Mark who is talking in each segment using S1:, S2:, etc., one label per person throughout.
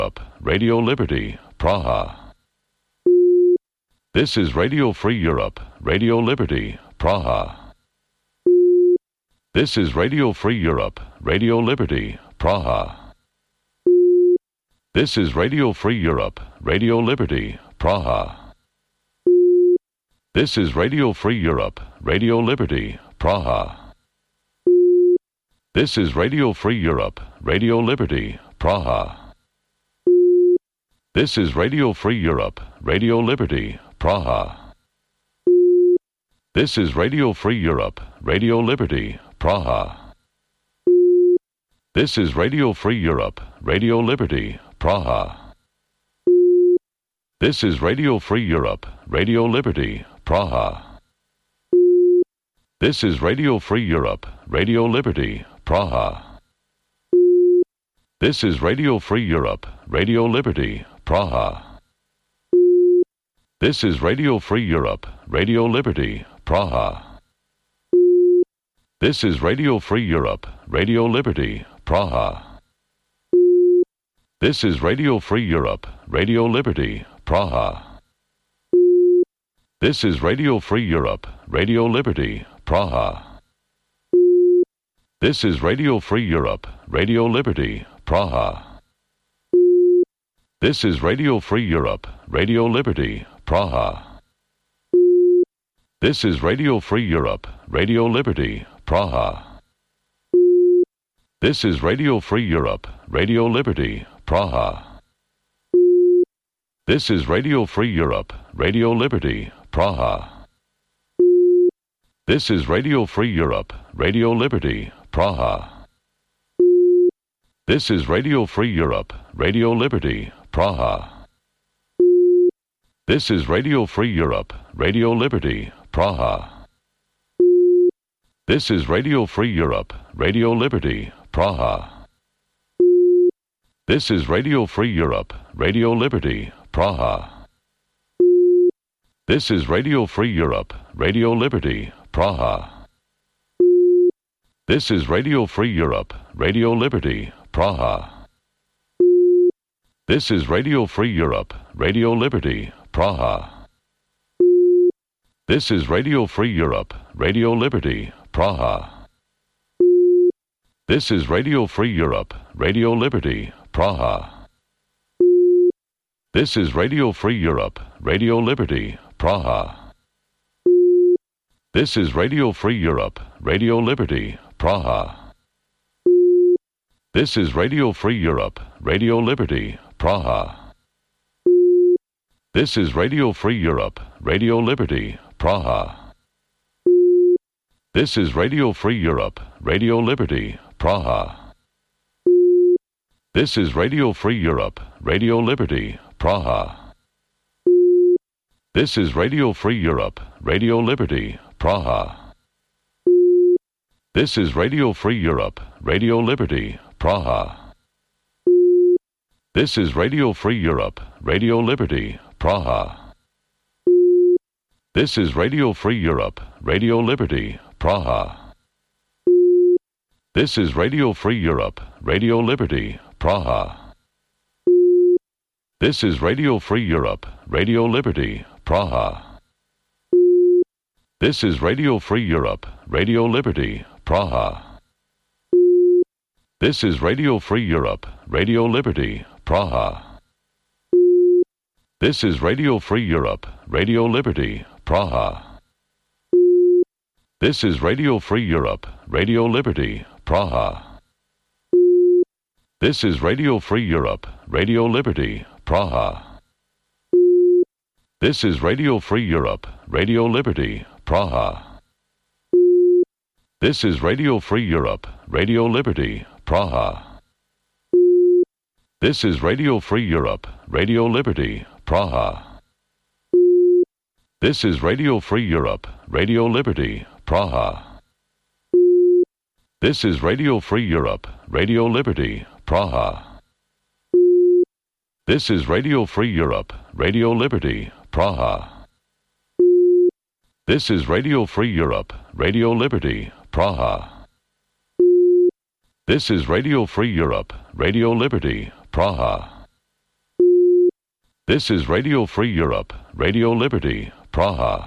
S1: Radio Liberty, Praha. This is Radio Free Europe, Radio Liberty, Praha. This is Radio Free Europe, Radio Liberty, Praha. This is Radio Free Europe, Radio Liberty, Praha. This is Radio Free Europe, Radio Liberty, Praha. This is Radio Free Europe, Radio Liberty, Praha. This is Radio Free Europe, Radio Liberty, Praha. This is Radio Free Europe, Radio Liberty, Praha. This is Radio Free Europe, Radio Liberty, Praha. This is Radio Free Europe, Radio Liberty, Praha. This is Radio Free Europe, Radio Liberty, Praha. This is Radio Free Europe, Radio Liberty, Praha. This is Radio Free Europe, Radio Liberty, Praha. This is Radio Free Europe, Radio Liberty, Praha. This is Radio Free Europe, Radio Liberty, Praha. This is Radio Free Europe, Radio Liberty, Praha. This is Radio Free Europe, Radio Liberty, Praha. This is Radio Free Europe, Radio Liberty, Praha. This is Radio Free Europe, Radio Liberty, Praha. This is Radio Free Europe, Radio Liberty, Praha. This is Radio Free Europe, Radio Liberty, Praha. This is Radio Free Europe, Radio Liberty, Praha. This is Radio Free Europe, Radio Liberty, Praha. This is Radio Free Europe, Radio Liberty, Praha. This is Radio Free Europe, Radio Liberty, Praha. This is Radio Free Europe, Radio Liberty, Praha. This is Radio Free Europe, Radio Liberty, Praha. This is Radio Free Europe, Radio Liberty, Praha. This is Radio Free Europe, Radio Liberty, Praha. This is Radio Free Europe, Radio Liberty, Praha. This is Radio Free Europe, Radio Liberty, Praha. This is Radio Free Europe, Radio Liberty, Praha. This is Radio Free Europe, Radio Liberty, Praha. This is Radio Free Europe, Radio Liberty, Praha. This is Radio Free Europe, Radio Liberty, Praha. This is Radio Free Europe, Radio Liberty, Praha. This is Radio Free Europe, Radio Liberty, Praha. This is Radio Free Europe, Radio Liberty, Praha. This is Radio Free Europe, Radio Liberty, Praha. This is Radio Free Europe, Radio Liberty, Praha. This is Radio Free Europe, Radio Liberty, Praha. This is Radio Free Europe, Radio Liberty, Praha. This is Radio Free Europe, Radio Liberty, Praha. This is Radio Free Europe, Radio Liberty, Praha. This is Radio Free Europe, Radio Liberty, Praha. This is Radio Free Europe, Radio Liberty, Praha. This is Radio Free Europe, Radio Liberty, Praha. This is Radio Free Europe, Radio Liberty, Praha. This is Radio Free Europe, Radio Liberty, Praha. This is Radio Free Europe, Radio Liberty, Praha. This is Radio Free Europe, Radio Liberty, Praha. This is Radio Free Europe, Radio Liberty, Praha. This is Radio Free Europe, Radio Liberty, Praha. This is Radio Free Europe, Radio Liberty, Praha. This is Radio Free Europe, Radio Liberty, Praha. This is Radio Free Europe, Radio Liberty, Praha. This is Radio Free Europe, Radio Liberty, Praha.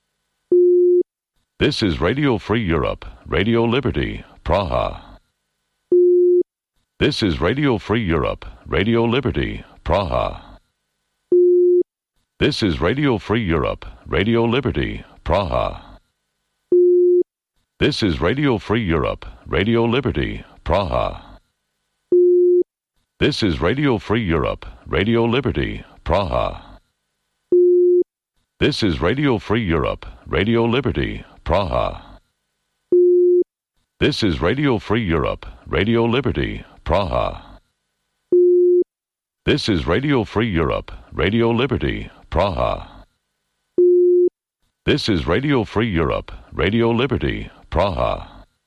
S1: This is Radio Free Europe, Radio Liberty, Praha. This is Radio Free Europe, Radio Liberty, Praha. This is Radio Free Europe, Radio Liberty, Praha. This is Radio Free Europe, Radio Liberty, Praha. This is Radio Free Europe, Radio Liberty, Praha. This is Radio Free Europe, Radio Liberty, Praha. This is Radio Free Europe, Radio Liberty, Praha. This is Radio Free Europe, Radio Liberty, Praha. This is Radio Free Europe, Radio Liberty, Praha.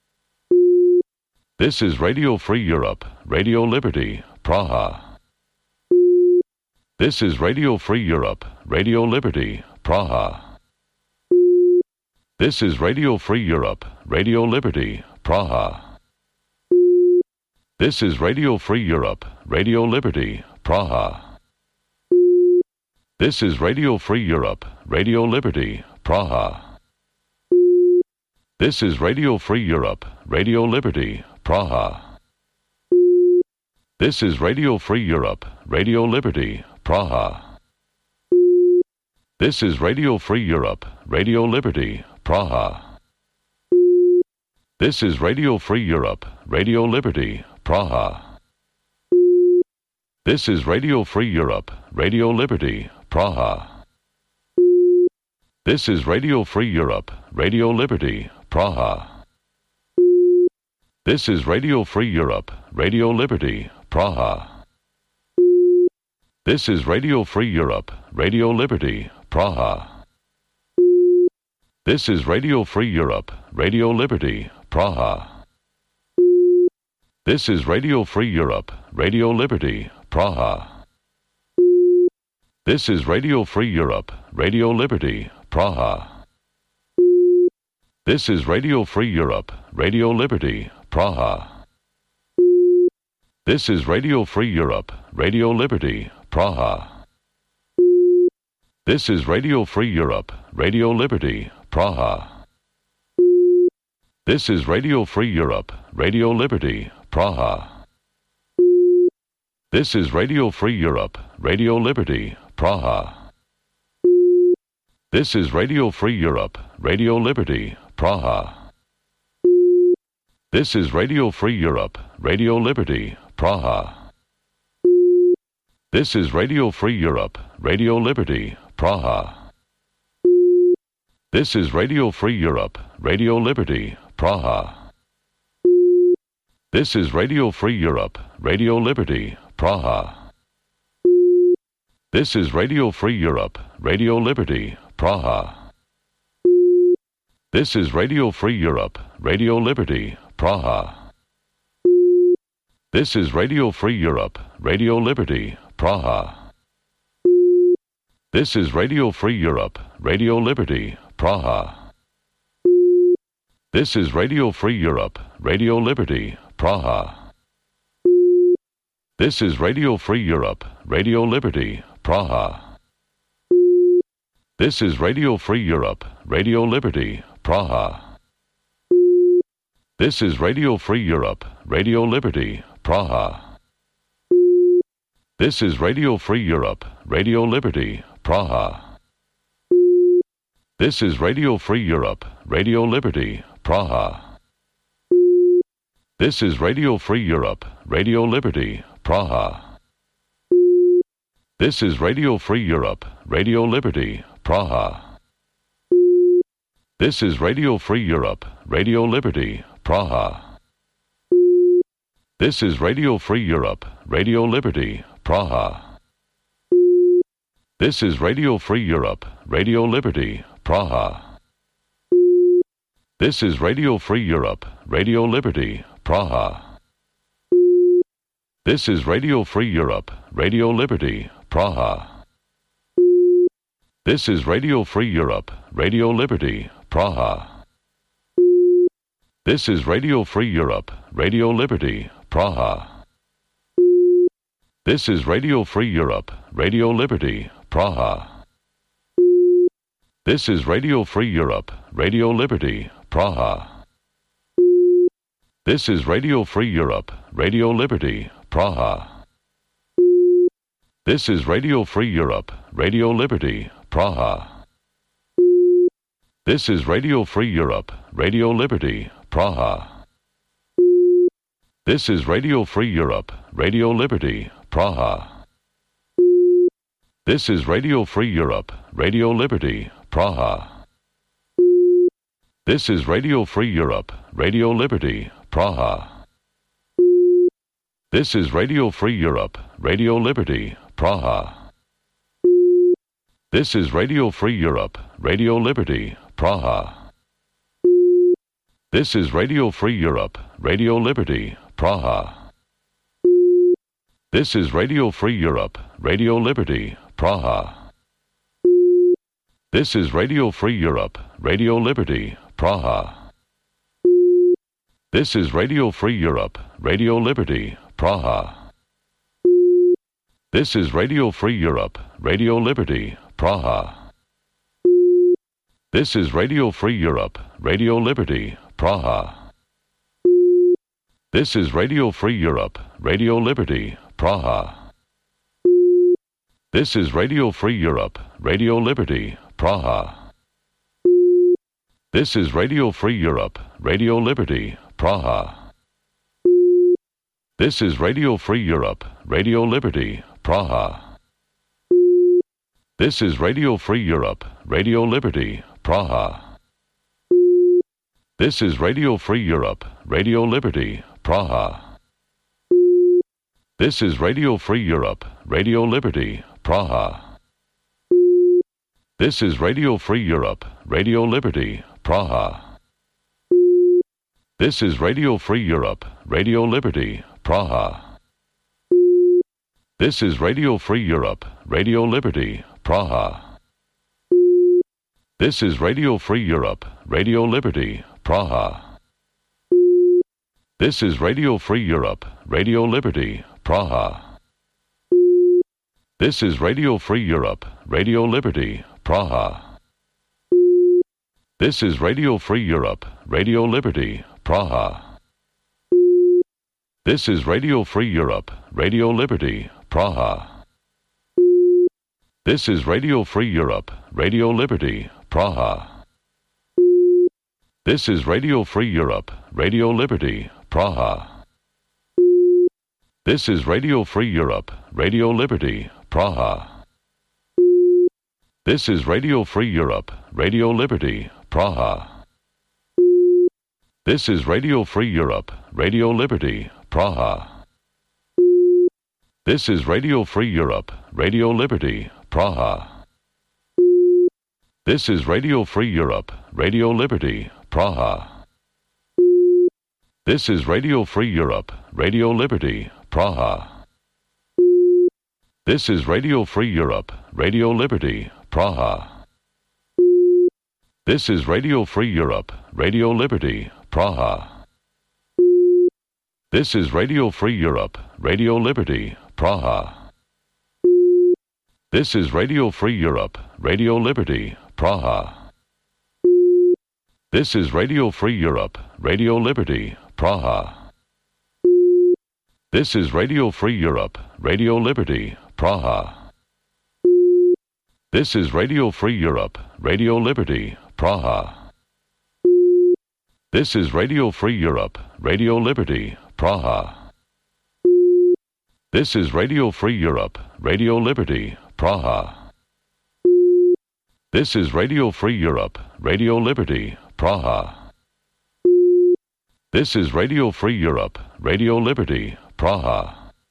S1: This is Radio Free Europe, Radio Liberty, Praha. This is Radio Free Europe, Radio Liberty, Praha. This is Radio Free Europe, Radio Liberty, Praha. This is Radio Free Europe, Radio Liberty, Praha. This is Radio Free Europe, Radio Liberty, Praha. This is Radio Free Europe, Radio Liberty, Praha. This is Radio Free Europe, Radio Liberty, Praha. This is Radio Free Europe, Radio Liberty, Praha. This is Radio Free Europe, Radio Liberty, Praha. This is Radio Free Europe, Radio Liberty, Praha. This is Radio Free Europe, Radio Liberty, Praha. This is Radio Free Europe, Radio Liberty, Praha. This is Radio Free Europe, Radio Liberty, Praha. This is Radio Free Europe, Radio Liberty, Praha. This is Radio Free Europe, Radio Liberty, Praha. This is Radio Free Europe, Radio Liberty, Praha. This is Radio Free Europe, Radio Liberty, Praha. This is Radio Free Europe, Radio Liberty, Praha. This is Radio Free Europe, Radio Liberty, Praha. This is Radio Free Europe, Radio Liberty, Praha. This is Radio Free Europe, Radio Liberty, Praha. This is Radio Free Europe, Radio Liberty, Praha. This is Radio Free Europe, Radio Liberty, Praha. This is Radio Free Europe, Radio Liberty, Praha. This is Radio Free Europe, Radio Liberty, Praha. This is Radio Free Europe, Radio Liberty, Praha. This is Radio Free Europe, Radio Liberty, Praha. This is Radio Free Europe, Radio Liberty, Praha. This is Radio Free Europe, Radio Liberty, Praha. This is Radio Free Europe, Radio Liberty, Praha. This is Radio Free Europe, Radio Liberty, Praha. This is Radio Free Europe, Radio Liberty, Praha. This is Radio Free Europe, Radio Liberty, Praha. This is Radio Free Europe, Radio Liberty, Praha. This is Radio Free Europe, Radio Liberty, Praha. This is Radio Free Europe, Radio Liberty, Praha. This is Radio Free Europe, Radio Liberty, Praha. This is Radio Free Europe, Radio Liberty, Praha. This is Radio Free Europe, Radio Liberty, Praha. This is Radio Free Europe, Radio Liberty, Praha. This is Radio Free Europe, Radio Liberty, Praha. This is Radio Free Europe, Radio Liberty, Praha. This is Radio Free Europe, Radio Liberty, Praha. This is Radio Free Europe, Radio Liberty, Praha. This is Radio Free Europe, Radio Liberty, Praha. This is Radio Free Europe, Radio Liberty, Praha. This is Radio Free Europe, Radio Liberty, Praha. This is Radio Free Europe, Radio Liberty, Praha. This is Radio Free Europe, Radio Liberty, Praha. This is Radio Free Europe, Radio Liberty, Praha. This is Radio Free Europe, Radio Liberty, Praha. This is Radio Free Europe, Radio Liberty, Praha. This is Radio Free Europe, Radio Liberty, Praha. This is Radio Free Europe, Radio Liberty, Praha. This is Radio Free Europe, Radio Liberty, Praha. This is Radio Free Europe, Radio Liberty, Praha. This is Radio Free Europe, Radio Liberty, Praha. This is Radio Free Europe, Radio Liberty, Praha. This is Radio Free Europe, Radio Liberty, Praha. This is Radio Free Europe, Radio Liberty, Praha. This is Radio Free Europe, Radio Liberty, Praha. This is Radio Free Europe, Radio Liberty, Praha. This is Radio Free Europe, Radio Liberty, Praha. This is Radio Free Europe, Radio Liberty, Praha. This is Radio Free Europe, Radio Liberty, Praha. This is Radio Free Europe, Radio Liberty, Praha. This is Radio Free Europe, Radio Liberty, Praha. This is Radio Free Europe, Radio Liberty, Praha. This is Radio Free Europe, Radio Liberty, Praha. This is Radio Free Europe, Radio Liberty, Praha. This is Radio Free Europe, Radio Liberty, Praha. This is Radio Free Europe, Radio Liberty, Praha. This is Radio Free Europe, Radio Liberty, Praha. This is Radio Free Europe, Radio Liberty, Praha. This is Radio Free Europe, Radio Liberty, Praha. This is Radio Free Europe, Radio Liberty, Praha. This is Radio Free Europe, Radio Liberty, Praha. This is Radio Free Europe, Radio Liberty, Praha. This is Radio Free Europe, Radio Liberty, Praha. This is Radio Free Europe, Radio Liberty, Praha. This is Radio Free Europe, Radio Liberty, Praha. This is Radio Free Europe, Radio Liberty, Praha. This is Radio Free Europe, Radio Liberty, Praha. This is Radio Free Europe, Radio Liberty, Praha. This is Radio Free Europe, Radio Liberty, Praha. This is Radio Free Europe, Radio Liberty, Praha. This is Radio Free Europe, Radio Liberty, Praha. This is Radio Free Europe, Radio Liberty, Praha. This is Radio Free Europe, Radio Liberty, Praha. This is Radio Free Europe, Radio Liberty, Praha. This is Radio Free Europe, Radio Liberty, Praha. This is Radio Free Europe, Radio Liberty, Praha. This is Radio Free Europe, Radio Liberty, Praha. This is Radio Free Europe, Radio Liberty, Praha. This is Radio Free Europe, Radio Liberty, Praha.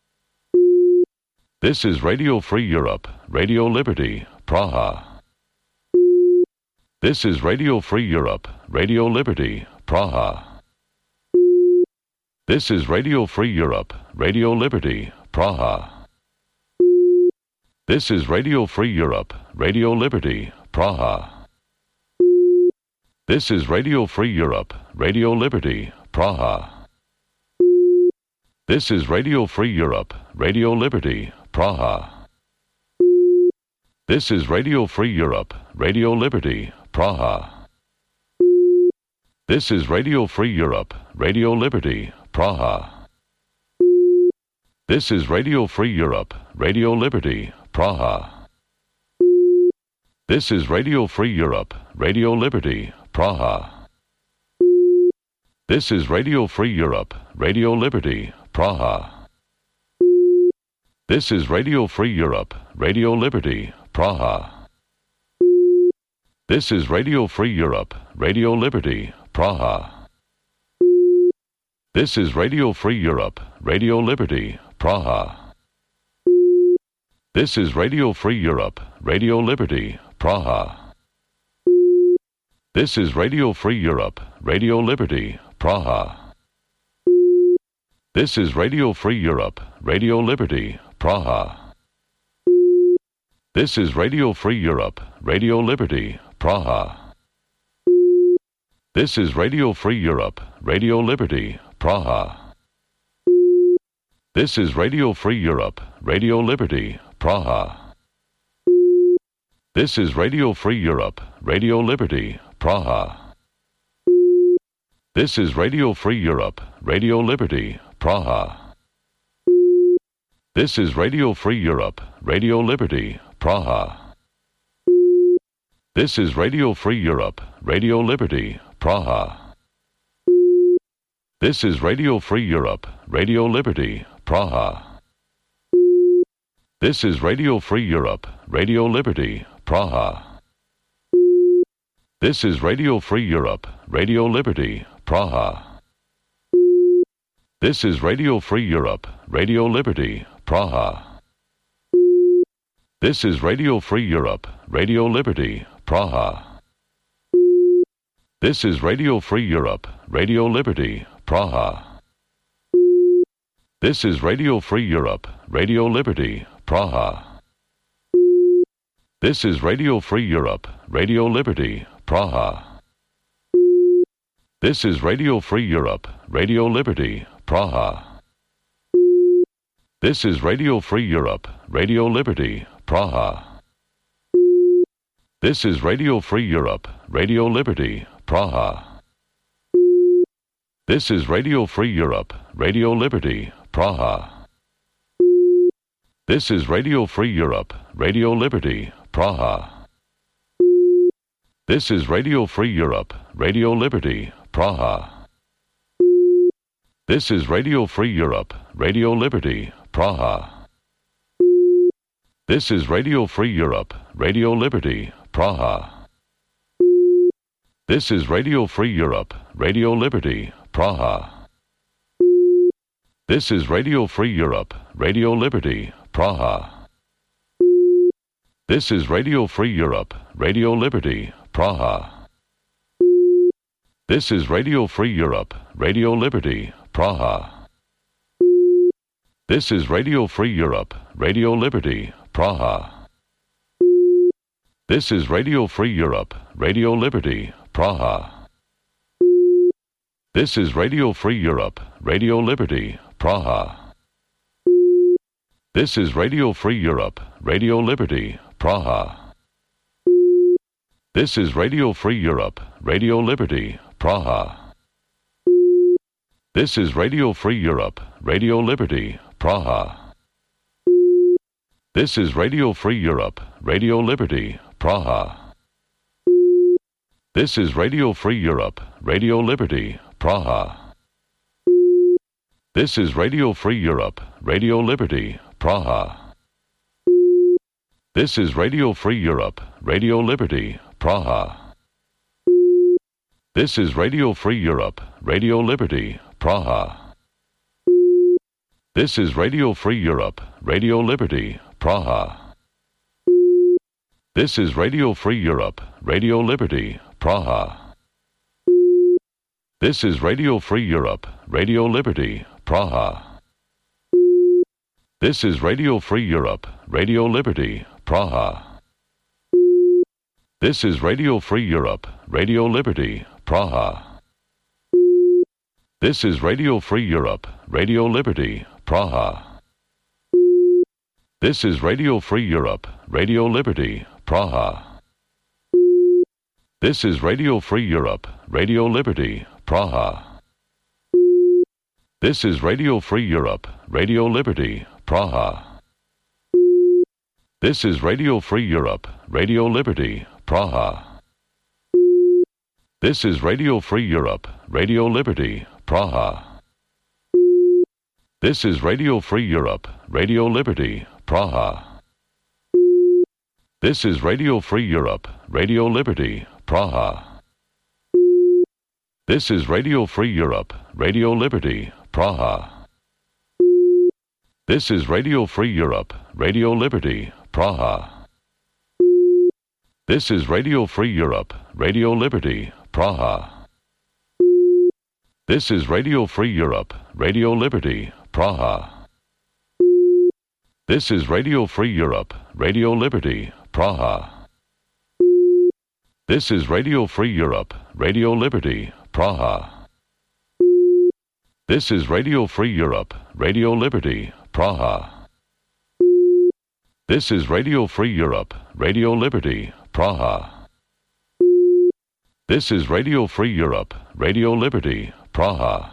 S1: This is Radio Free Europe, Radio Liberty, Praha. This is Radio Free Europe, Radio Liberty, Praha. This is Radio Free Europe, Radio Liberty, Praha. This is Radio Free Europe, Radio Liberty, Praha. This is Radio Free Europe, Radio Liberty, Praha. This is Radio Free Europe, Radio Liberty, Praha. This is Radio Free Europe, Radio Liberty, Praha. This is Radio Free Europe, Radio Liberty, Praha. This is Radio Free Europe, Radio Liberty, Praha. This is Radio Free Europe, Radio Liberty, Praha. This is Radio Free Europe, Radio Liberty, Praha. This is Radio Free Europe, Radio Liberty, Praha. This is Radio Free Europe, Radio Liberty, Praha. This is Radio Free Europe, Radio Liberty, Praha. This is Radio Free Europe, Radio Liberty, Praha. This is Radio Free Europe, Radio Liberty, Praha. This is Radio Free Europe, Radio Liberty, Praha. This is Radio Free Europe, Radio Liberty, Praha. This is Radio Free Europe, Radio Liberty, Praha. This is Radio Free Europe, Radio Liberty, Praha. This is Radio Free Europe, Radio Liberty, Praha. This is Radio Free Europe, Radio Liberty, Praha. This is Radio Free Europe, Radio Liberty, Praha. This is Radio Free Europe, Radio Liberty, Praha. This is Radio Free Europe, Radio Liberty, Praha. This is Radio Free Europe, Radio Liberty, Praha. This is Radio Free Europe, Radio Liberty, Praha. This is Radio Free Europe, Radio Liberty, Praha. This is Radio Free Europe, Radio Liberty, Praha. This is Radio Free Europe, Radio Liberty, Praha. This is Radio Free Europe, Radio Liberty, Praha. This is Radio Free Europe, Radio Liberty, Praha. This is Radio Free Europe, Radio Liberty, Praha. This is Radio Free Europe, Radio Liberty, Praha. This is Radio Free Europe, Radio Liberty, Praha. This is Radio Free Europe, Radio Liberty, Praha. This is Radio Free Europe, Radio Liberty, Praha. This is Radio Free Europe, Radio Liberty, Praha. This is Radio Free Europe, Radio Liberty, Praha. This is Radio Free Europe, Radio Liberty, Praha. This is Radio Free Europe, Radio Liberty, Praha. This is Radio Free Europe, Radio Liberty, Praha. This is Radio Free Europe, Radio Liberty, Praha. This is Radio Free Europe, Radio Liberty, Praha. This is Radio Free Europe, Radio Liberty, Praha. This is Radio Free Europe, Radio Liberty, Praha. This is Radio Free Europe, Radio Liberty, Praha. This is Radio Free Europe, Radio Liberty, Praha. This is Radio Free Europe, Radio Liberty, Praha. This is Radio Free Europe, Radio Liberty, Praha. This is Radio Free Europe, Radio Liberty, Praha. This is Radio Free Europe, Radio Liberty, Praha. This is Radio Free Europe, Radio Liberty, Praha. This is Radio Free Europe, Radio Liberty, Praha. This is Radio Free Europe, Radio Liberty, Praha. This is Radio Free Europe, Radio Liberty, Praha. This is Radio Free Europe, Radio Liberty, Praha. This is Radio Free Europe, Radio Liberty, Praha. This is Radio Free Europe, Radio Liberty, Praha. This is Radio Free Europe, Radio Liberty, Praha. This is Radio Free Europe, Radio Liberty, Praha. This is Radio Free Europe, Radio Liberty, Praha. This is Radio Free Europe, Radio Liberty, Praha. This is Radio Free Europe, Radio Liberty, Praha. This is Radio Free Europe, Radio Liberty, Praha. This is Radio Free Europe, Radio Liberty, Praha. This is Radio Free Europe, Radio Liberty, Praha. This is Radio Free Europe, Radio Liberty, Praha. This is Radio Free Europe, Radio Liberty, Praha. This is Radio Free Europe, Radio Liberty, Praha. This is Radio Free Europe, Radio Liberty, Praha. This is Radio Free Europe, Radio Liberty, Praha. This is Radio Free Europe, Radio Liberty, Praha. This is Radio Free Europe, Radio Liberty, Praha. This is Radio Free Europe, Radio Liberty, Praha. This is Radio Free Europe, Radio Liberty, Praha. This is Radio Free Europe, Radio Liberty, Praha.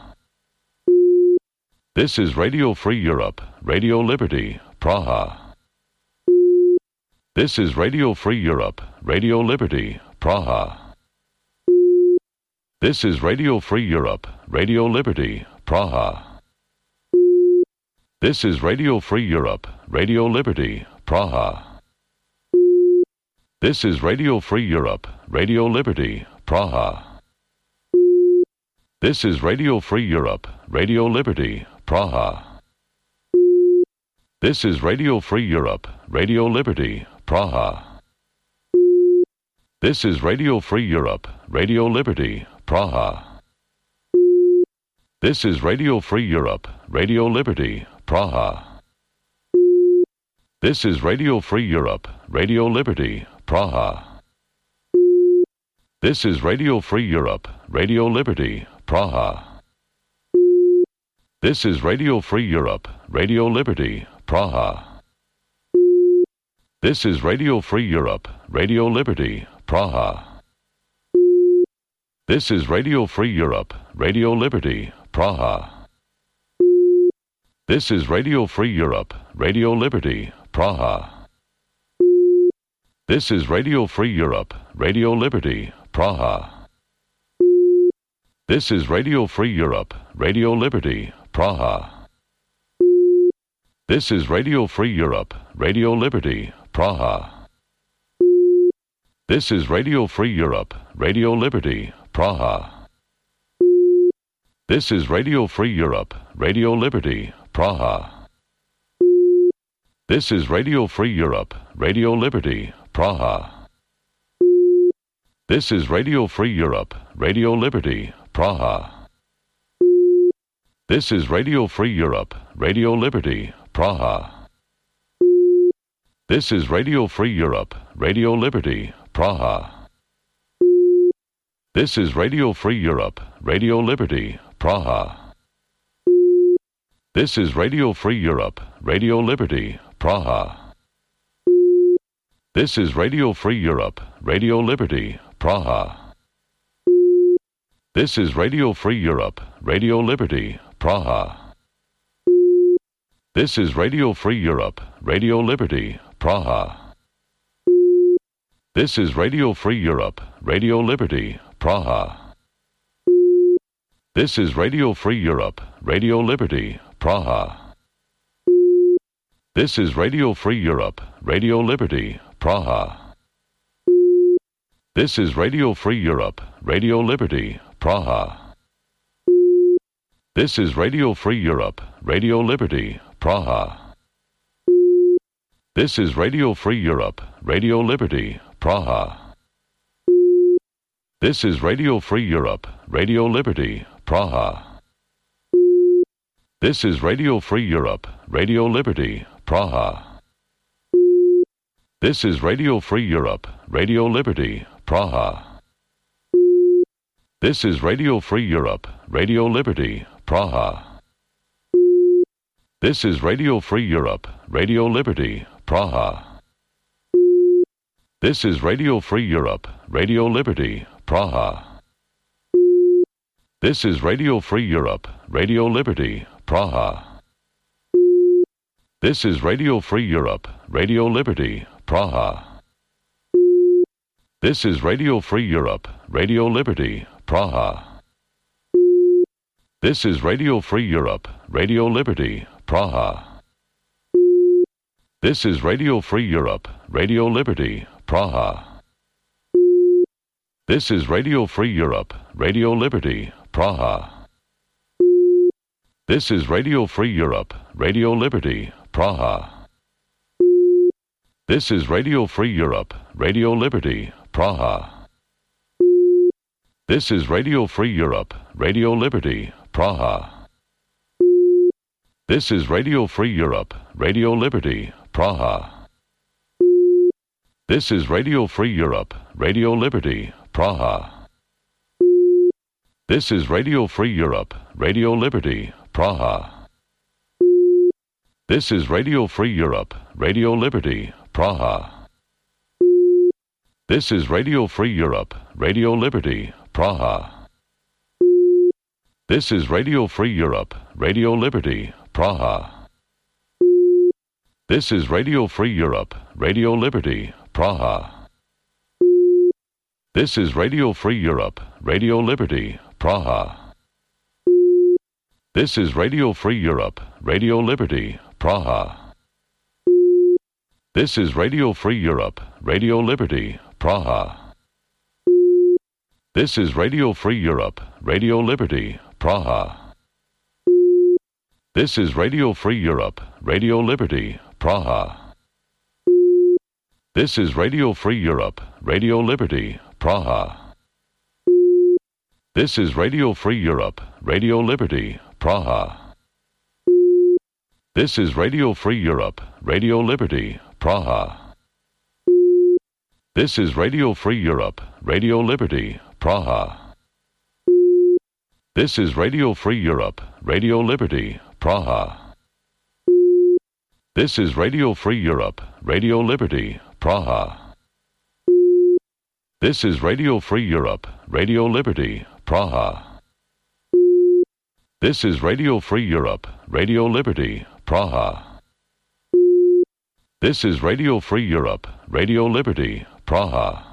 S1: This is Radio Free Europe, Radio Liberty, Praha. This is Radio Free Europe, Radio Liberty, Praha. This is Radio Free Europe, Radio Liberty, Praha. This is Radio Free Europe, Radio Liberty, Praha. This is Radio Free Europe, Radio Liberty, Praha. This is Radio Free Europe, Radio Liberty, Praha. This is Radio Free Europe, Radio Liberty, Praha. This is Radio Free Europe, Radio Liberty, Praha. This is Radio Free Europe, Radio Liberty, Praha. This is Radio Free Europe, Radio Liberty, Praha. This is Radio Free Europe, Radio Liberty, Praha. This is Radio Free Europe, Radio Liberty, Praha. This is Radio Free Europe, Radio Liberty, Praha. This is Radio Free Europe, Radio Liberty, Praha. This is Radio Free Europe, Radio Liberty, Praha. This is Radio Free Europe, Radio Liberty, Praha. This is Radio Free Europe, Radio Liberty, Praha. This is Radio Free Europe, Radio Liberty, Praha. This is Radio Free Europe, Radio Liberty, Praha. This is Radio Free Europe, Radio Liberty, Praha. This is Radio Free Europe, Radio Liberty, Praha. This is Radio Free Europe, Radio Liberty, Praha. This is Radio Free Europe, Radio Liberty, Praha. This is Radio Free Europe, Radio Liberty, Praha. This is Radio Free Europe, Radio Liberty, Praha. This is Radio Free Europe, Radio Liberty, Praha. This is Radio Free Europe, Radio Liberty, Praha. This is Radio Free Europe, Radio Liberty, Praha. This is Radio Free Europe, Radio Liberty, Praha. This is Radio Free Europe, Radio Liberty, Praha. This is Radio Free Europe, Radio Liberty, Praha. This is Radio Free Europe, Radio Liberty, Praha. This is Radio Free Europe, Radio Liberty, Praha. This is Radio Free Europe, Radio Liberty, Praha. This is Radio Free Europe, Radio Liberty, Praha. This is Radio Free Europe, Radio Liberty, Praha. This is Radio Free Europe, Radio Liberty, Praha. This is Radio Free Europe, Radio Liberty, Praha. This is Radio Free Europe, Radio Liberty, Praha. This is Radio Free Europe, Radio Liberty, Praha. This is Radio Free Europe, Radio Liberty, Praha. This is Radio Free Europe, Radio Liberty, Praha. This is Radio Free Europe, Radio Liberty, Praha. This is Radio Free Europe, Radio Liberty, Praha. This is Radio Free Europe, Radio Liberty, Praha. This is Radio Free Europe, Radio Liberty, Praha. This is Radio Free Europe, Radio Liberty, Praha. This is Radio Free Europe, Radio Liberty, Praha. This is Radio Free Europe, Radio Liberty, Praha. This is Radio Free Europe, Radio Liberty, Praha. This is Radio Free Europe, Radio Liberty, Praha. This is Radio Free Europe, Radio Liberty, Praha. This is Radio Free Europe, Radio Liberty, Praha. This is Radio Free Europe, Radio Liberty, Praha. This is Radio Free Europe, Radio Liberty, Praha. This is Radio Free Europe, Radio Liberty, Praha. This is Radio Free Europe, Radio Liberty, Praha. This is Radio Free Europe, Radio Liberty, Praha. This is Radio Free Europe, Radio Liberty, Praha. This is Radio Free Europe, Radio Liberty, Praha. This is Radio Free Europe, Radio Liberty, Praha. This is Radio Free Europe, Radio Liberty, Praha. This is Radio Free Europe, Radio Liberty, Praha. This is Radio Free Europe, Radio Liberty, Praha. This is Radio Free Europe, Radio Liberty, Praha. This is Radio Free Europe, Radio Liberty, Praha. This is Radio Free Europe, Radio Liberty, Praha. This is Radio Free Europe, Radio Liberty, Praha. This is Radio Free Europe, Radio Liberty, Praha. This is Radio Free Europe, Radio Liberty, Praha. This is Radio Free Europe, Radio Liberty, Praha.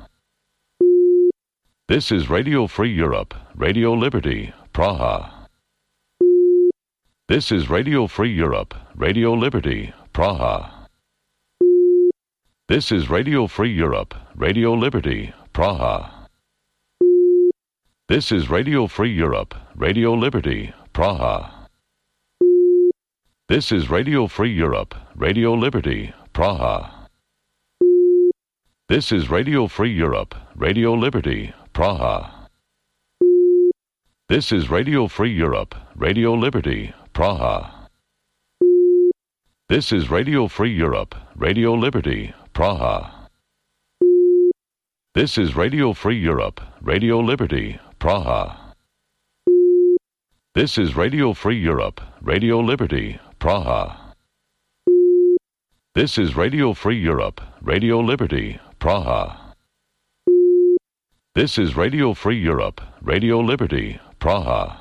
S1: This is Radio Free Europe, Radio Liberty, Praha. This is Radio Free Europe, Radio Liberty, Praha. This is Radio Free Europe, Radio Liberty, Praha. This is Radio Free Europe, Radio Liberty, Praha. This is Radio Free Europe, Radio Liberty, Praha. This is Radio Free Europe, Radio Liberty, Praha. This is Radio Free Europe, Radio Liberty, Praha. This is Radio Free Europe, Radio Liberty, Praha. This is Radio Free Europe, Radio Liberty, Praha. This is Radio Free Europe, Radio Liberty, Praha. This is Radio Free Europe, Radio Liberty, Praha. This is Radio Free Europe, Radio Liberty, Praha.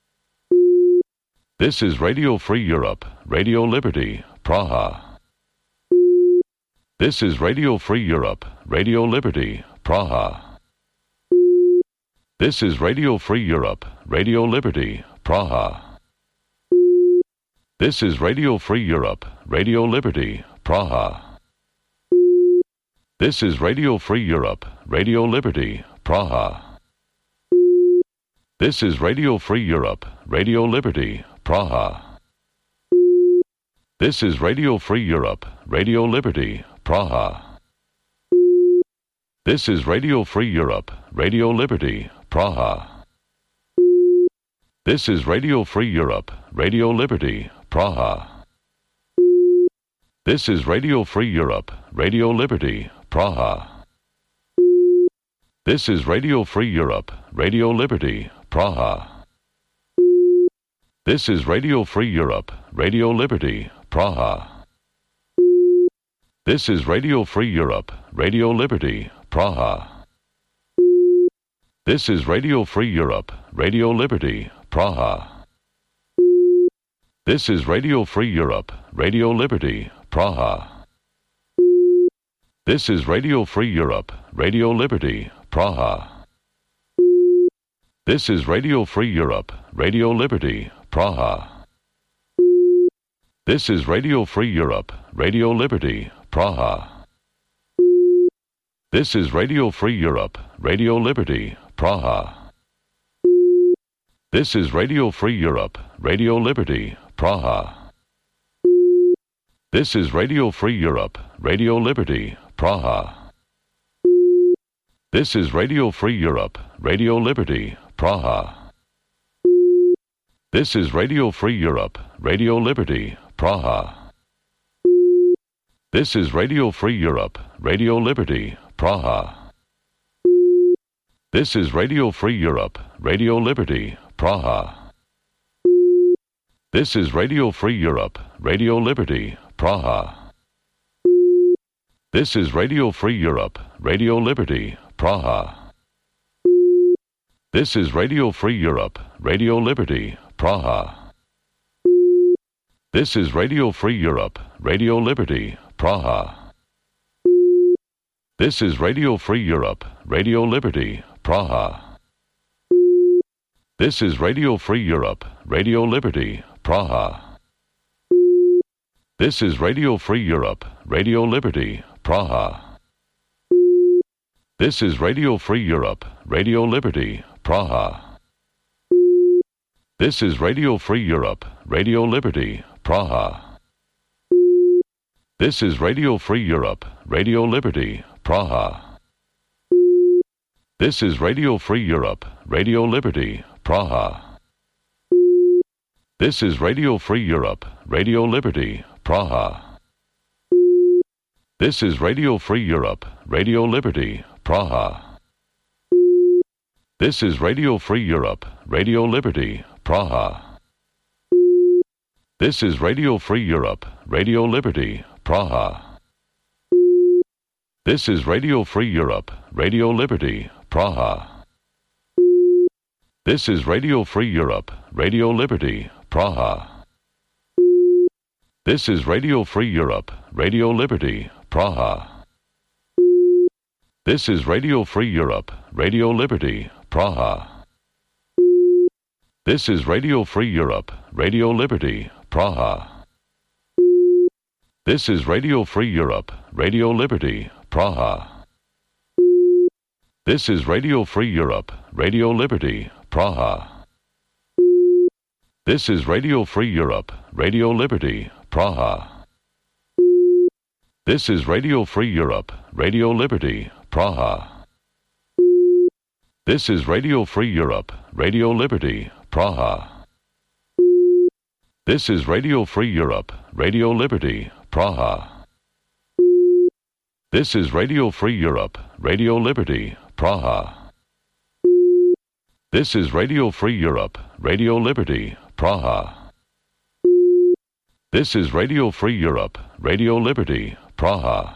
S1: This is Radio Free Europe, Radio Liberty, Praha. This is Radio Free Europe, Radio Liberty, Praha. This is Radio Free Europe, Radio Liberty, Praha. This is Radio Free Europe, Radio Liberty, Praha. This is Radio Free Europe, Radio Liberty, Praha. This is Radio Free Europe, Radio Liberty, Praha. This is Radio Free Europe, Radio Liberty, Praha. This is Radio Free Europe, Radio Liberty, Praha. This is Radio Free Europe, Radio Liberty, Praha. This is Radio Free Europe, Radio Liberty, Praha. This is Radio Free Europe, Radio Liberty, Praha. This is Radio Free Europe, Radio Liberty, Praha. This is Radio Free Europe, Radio Liberty, Praha. This is Radio Free Europe, Radio Liberty, Praha. This is Radio Free Europe, Radio Liberty, Praha. This is Radio Free Europe, Radio Liberty, Praha. This is Radio Free Europe, Radio Liberty, Praha. This is Radio Free Europe, Radio Liberty, Praha. This is Radio Free Europe, Radio Liberty, Praha. This is Radio Free Europe, Radio Liberty, Praha. This is Radio Free Europe, Radio Liberty, Praha. This is Radio Free Europe, Radio Liberty, Praha. This is Radio Free Europe, Radio Liberty, Praha. This is Radio Free Europe, Radio Liberty, Praha. This is Radio Free Europe, Radio Liberty, Praha. This is Radio Free Europe, Radio Liberty, Praha. This is Radio Free Europe, Radio Liberty, Praha. This is Radio Free Europe, Radio Liberty, Praha. This is Radio Free Europe, Radio Liberty, Praha. This is Radio Free Europe, Radio Liberty, Praha. This is Radio Free Europe, Radio Liberty, Praha. This is Radio Free Europe, Radio Liberty, Praha. This is Radio Free Europe, Radio Liberty, Praha. This is Radio Free Europe, Radio Liberty, Praha. This is Radio Free Europe, Radio Liberty, Praha. This is Radio Free Europe, Radio Liberty, Praha. This is Radio Free Europe, Radio Liberty, Praha. This is Radio Free Europe, Radio Liberty, Praha. This is Radio Free Europe, Radio Liberty, Praha. This is Radio Free Europe, Radio Liberty, Praha. This is Radio Free Europe, Radio Liberty, Praha. This is Radio Free Europe, Radio Liberty, Praha. This is Radio Free Europe, Radio Liberty, Praha. This is Radio Free Europe, Radio Liberty, Praha. This is Radio Free Europe, Radio Liberty, Praha. This is Radio Free Europe, Radio Liberty, Praha. This is Radio Free Europe, Radio Liberty, Praha. This is Radio Free Europe, Radio Liberty, Praha. This is Radio Free Europe, Radio Liberty, Praha. This is Radio Free Europe, Radio Liberty, Praha. This is Radio Free Europe, Radio Liberty, Praha. This is Radio Free Europe, Radio Liberty, Praha. This is Radio Free Europe, Radio Liberty, Praha. This is Radio Free Europe, Radio Liberty, Praha.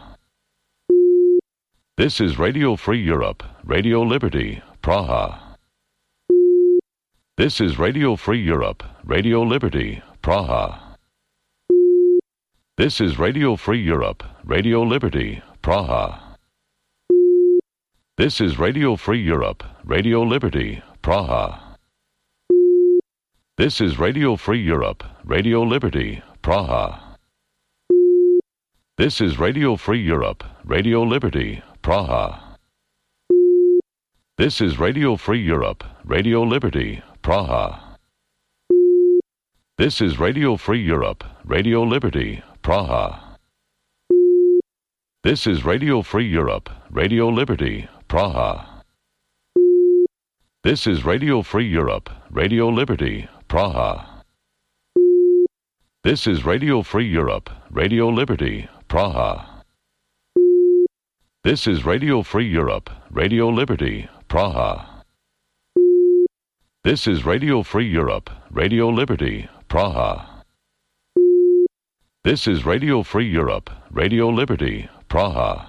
S1: This is Radio Free Europe, Radio Liberty, Praha. This is Radio Free Europe, Radio Liberty, Praha. This is Radio Free Europe, Radio Liberty, Praha. This is Radio Free Europe, Radio Liberty, Praha. This is Radio Free Europe, Radio Liberty, Praha. This is Radio Free Europe, Radio Liberty, Praha. This is Radio Free Europe, Radio Liberty, Praha. This is Radio Free Europe, Radio Liberty, Praha. This is Radio Free Europe, Radio Liberty, Praha. This is Radio Free Europe, Radio Liberty, Praha. This is Radio Free Europe, Radio Liberty, Praha. This is Radio Free Europe, Radio Liberty, Praha. This is Radio Free Europe, Radio Liberty, Praha. This is Radio Free Europe, Radio Liberty, Praha.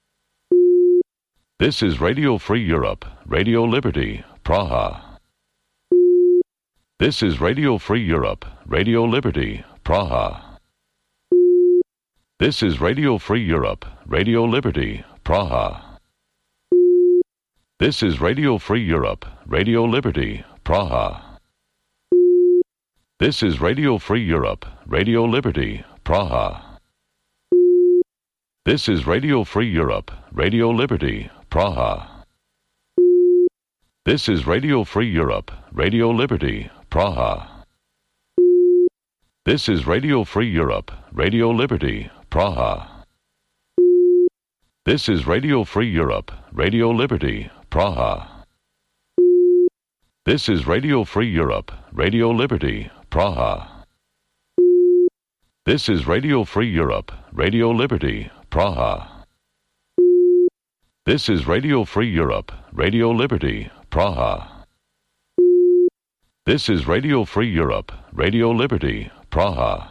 S1: This is Radio Free Europe, Radio Liberty, Praha. This is Radio Free Europe, Radio Liberty, Praha. This is Radio Free Europe, Radio Liberty, Praha. This is Radio Free Europe, Radio Liberty, Praha. This is Radio Free Europe, Radio Liberty, Praha. This is Radio Free Europe, Radio Liberty, Praha. This is Radio Free Europe, Radio Liberty, Praha. This is Radio Free Europe, Radio Liberty, Praha. This is Radio Free Europe, Radio Liberty, Praha. This is Radio Free Europe, Radio Liberty, Praha. This is Radio Free Europe, Radio Liberty, Praha. This is Radio Free Europe, Radio Liberty, Praha. This is Radio Free Europe, Radio Liberty, Praha.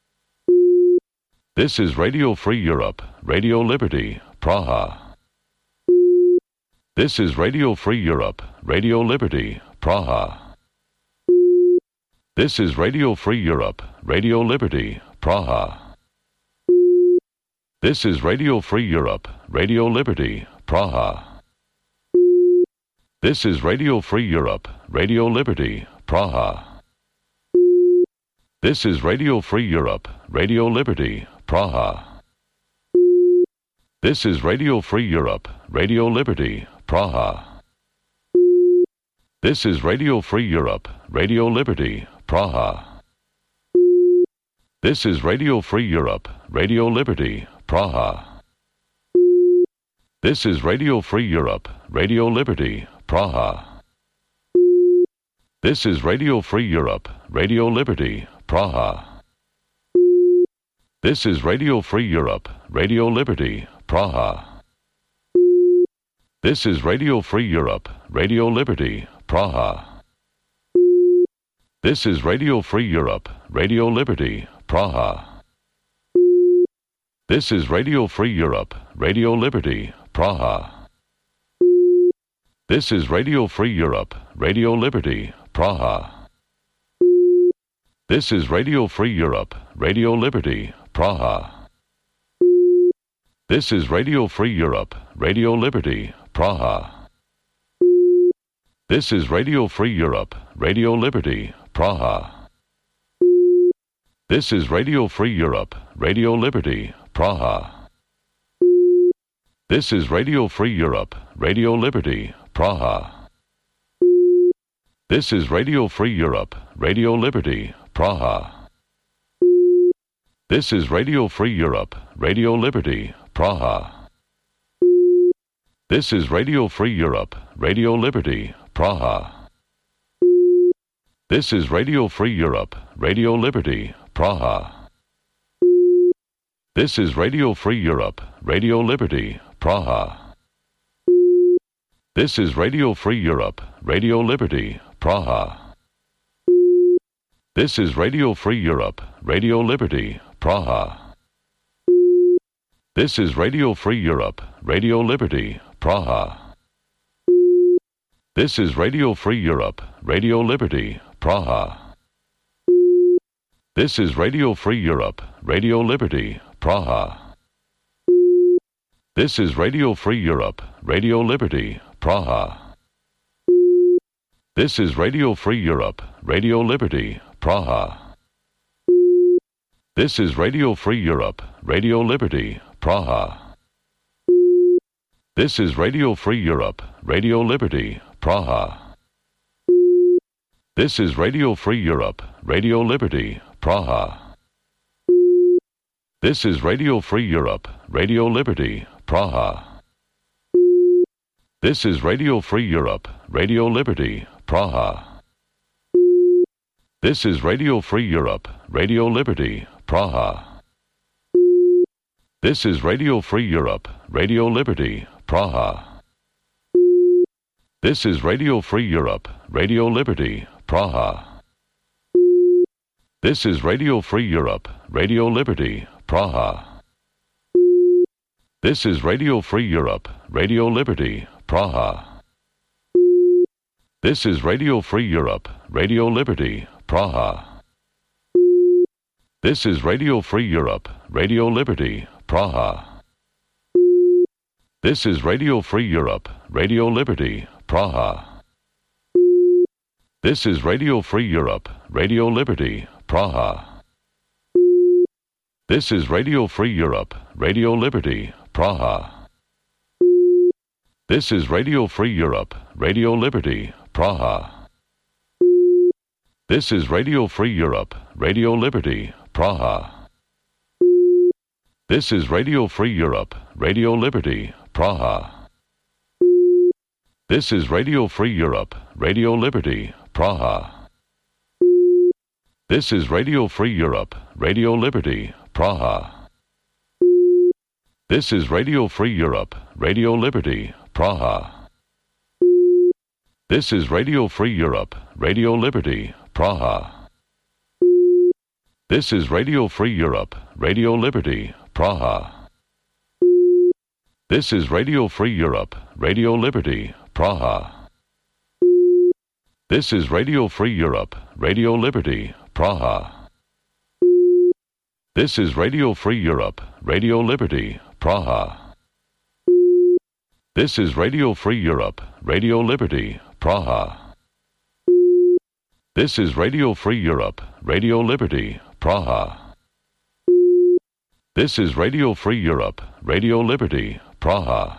S1: This is Radio Free Europe, Radio Liberty, Praha. This is Radio Free Europe, Radio Liberty, Praha. This is Radio Free Europe, Radio Liberty, Praha. This is Radio Free Europe, Radio Liberty, Praha. This is Radio Free Europe, Radio Liberty, Praha. This is Radio Free Europe, Radio Liberty, Praha. This is Radio Free Europe, Radio Liberty, Praha. This is Radio Free Europe, Radio Liberty, Praha. This is Radio Free Europe, Radio Liberty, Praha. This is Radio Free Europe, Radio Liberty, Praha. This is Radio Free Europe, Radio Liberty, Praha. This is Radio Free Europe, Radio Liberty, Praha. This is Radio Free Europe, Radio Liberty, Praha. This is Radio Free Europe, Radio Liberty, Praha. This is Radio Free Europe, Radio Liberty, Praha. This is Radio Free Europe, Radio Liberty, Praha. This is Radio Free Europe, Radio Liberty, Praha. This is Radio Free Europe, Radio Liberty, Praha. This is Radio Free Europe, Radio Liberty, Praha. This is Radio Free Europe, Radio Liberty, Praha. This is Radio Free Europe, Radio Liberty, Praha. This is Radio Free Europe, Radio Liberty, Praha. This is Radio Free Europe, Radio Liberty, Praha. This is Radio Free Europe, Radio Liberty, Praha. This is Radio Free Europe, Radio Liberty, Praha. This is Radio Free Europe, Radio Liberty, Praha. This is Radio Free Europe, Radio Liberty, Praha. This is Radio Free Europe, Radio Liberty, Praha. This is Radio Free Europe, Radio Liberty, Praha. This is Radio Free Europe, Radio Liberty, Praha. This is Radio Free Europe, Radio Liberty, Praha. This is Radio Free Europe, Radio Liberty, Praha. This is Radio Free Europe, Radio Liberty, Praha. This is Radio Free Europe, Radio Liberty, Praha. This is Radio Free Europe, Radio Liberty, Praha. This is Radio Free Europe, Radio Liberty, Praha. This is Radio Free Europe, Radio Liberty, Praha. This is Radio Free Europe, Radio Liberty, Praha. This is Radio Free Europe, Radio Liberty, Praha. This is Radio Free Europe, Radio Liberty, Praha. This is Radio Free Europe, Radio Liberty, Praha. This is Radio Free Europe, Radio Liberty, Praha. This is Radio Free Europe, Radio Liberty, Praha. This is Radio Free Europe, Radio Liberty, Praha. This is Radio Free Europe, Radio Liberty, Praha. This is Radio Free Europe, Radio Liberty, Praha. This is Radio Free Europe, Radio Liberty, Praha. This is Radio Free Europe, Radio Liberty, Praha. This is Radio Free Europe, Radio Liberty, Praha. This is Radio Free Europe, Radio Liberty, Praha. This is Radio Free Europe, Radio Liberty, Praha. This is Radio Free Europe, Radio Liberty, Praha. This is Radio Free Europe, Radio Liberty, Praha. This is Radio Free Europe, Radio Liberty, Praha. This is Radio Free Europe, Radio Liberty, Praha. This is Radio Free Europe, Radio Liberty, Praha. This is Radio Free Europe, Radio Liberty, Praha. This is Radio Free Europe, Radio Liberty, Praha. This is Radio Free Europe, Radio Liberty, Praha. This is Radio Free Europe, Radio Liberty, Praha. This is Radio Free Europe, Radio Liberty, Praha. This is Radio Free Europe, Radio Liberty, Praha.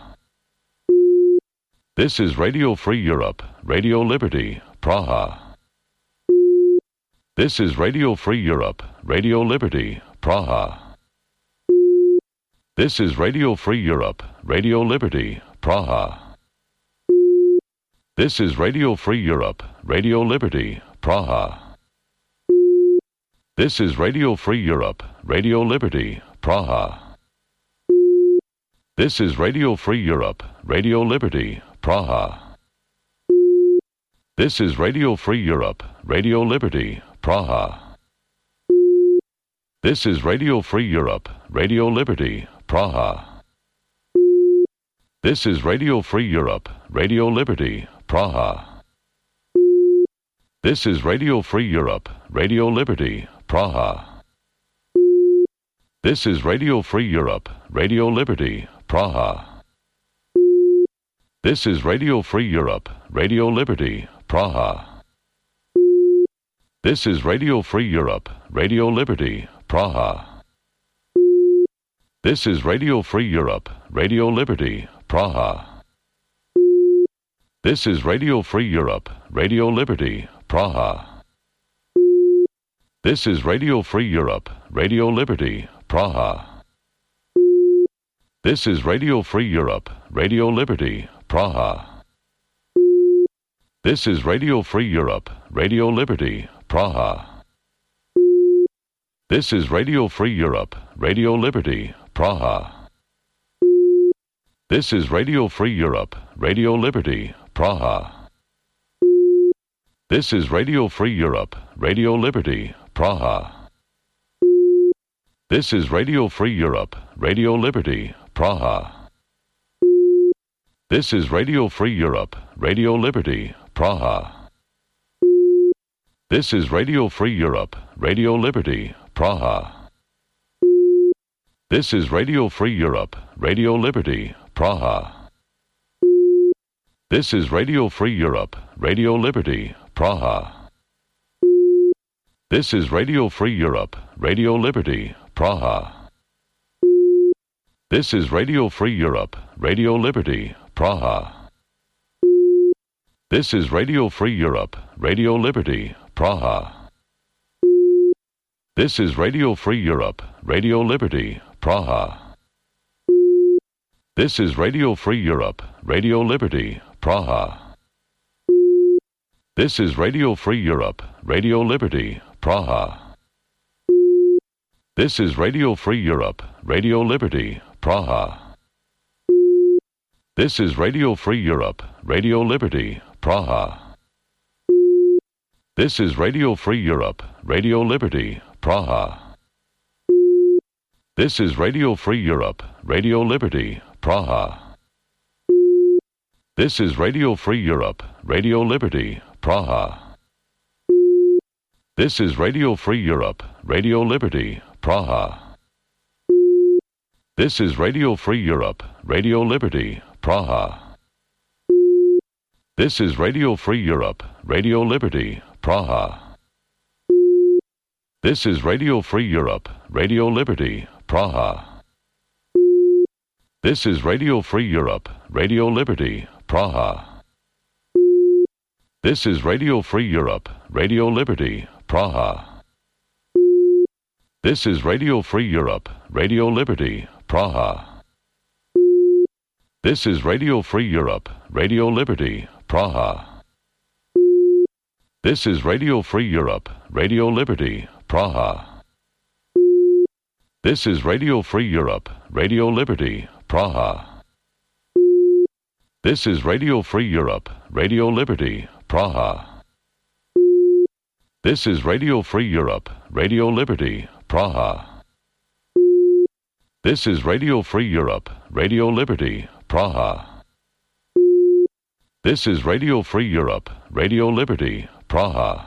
S1: This is Radio Free Europe, Radio Liberty, Praha. This is Radio Free Europe, Radio Liberty, Praha. This is Radio Free Europe, Radio Liberty, Praha. This is Radio Free Europe, Radio Liberty, Praha. This is Radio Free Europe, Radio Liberty, Praha. This is Radio Free Europe, Radio Liberty, Praha. This is Radio Free Europe, Radio Liberty, Praha. This is Radio Free Europe, Radio Liberty, Praha. This is Radio Free Europe, Radio Liberty, Praha. This is Radio Free Europe, Radio Liberty, Praha. This is Radio Free Europe, Radio Liberty, Praha. This is Radio Free Europe, Radio Liberty, Praha. This is Radio Free Europe, Radio Liberty, Praha. This is Radio Free Europe, Radio Liberty, Praha. This is Radio Free Europe, Radio Liberty, Praha. This is Radio Free Europe, Radio Liberty, Praha. This is Radio Free Europe, Radio Liberty, Praha. This is Radio Free Europe, Radio Liberty, Praha. This is Radio Free Europe, Radio Liberty, Praha. This is Radio Free Europe, Radio Liberty, Praha. This is Radio Free Europe, Radio Liberty, Praha. This is Radio Free Europe, Radio Liberty, Praha. This is Radio Free Europe, Radio Liberty, Praha. This is Radio Free Europe, Radio Liberty, Praha. This is Radio Free Europe, Radio Liberty, Praha. This is Radio Free Europe, Radio Liberty, Praha. This is Radio Free Europe, Radio Liberty, Praha. This is Radio Free Europe, Radio Liberty, Praha. This is Radio Free Europe, Radio Liberty, Praha. This is Radio Free Europe, Radio Liberty, Praha. This is Radio Free Europe, Radio Liberty, Praha. This is Radio Free Europe, Radio Liberty, Praha. This is Radio Free Europe, Radio Liberty, Praha. This is Radio Free Europe, Radio Liberty, Praha. This is Radio Free Europe, Radio Liberty, Praha. This is Radio Free Europe, Radio Liberty, Praha. This is Radio Free Europe, Radio Liberty, Praha. This is Radio Free Europe, Radio Liberty, Praha. This is Radio Free Europe, Radio Liberty, Praha. This is Radio Free Europe, Radio Liberty, Praha. This is Radio Free Europe, Radio Liberty, Praha. This is Radio Free Europe, Radio Liberty, Praha. This is Radio Free Europe, Radio Liberty, Praha. This is Radio Free Europe, Radio Liberty, Praha. This is Radio Free Europe, Radio Liberty, Praha. This is Radio Free Europe, Radio Liberty, Praha. This is Radio Free Europe, Radio Liberty, Praha. This is Radio Free Europe, Radio Liberty, Praha. This is Radio Free Europe, Radio Liberty, Praha. This is Radio Free Europe, Radio Liberty, Praha. This is Radio Free Europe, Radio Liberty, Praha.